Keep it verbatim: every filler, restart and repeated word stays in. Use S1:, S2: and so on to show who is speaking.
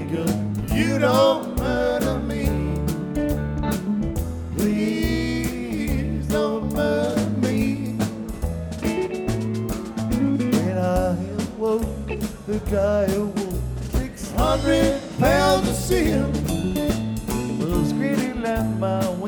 S1: nigga, you don't murder me. Please don't murder me. When I awoke, the guy who wore six hundred pounds of sin was grinning at my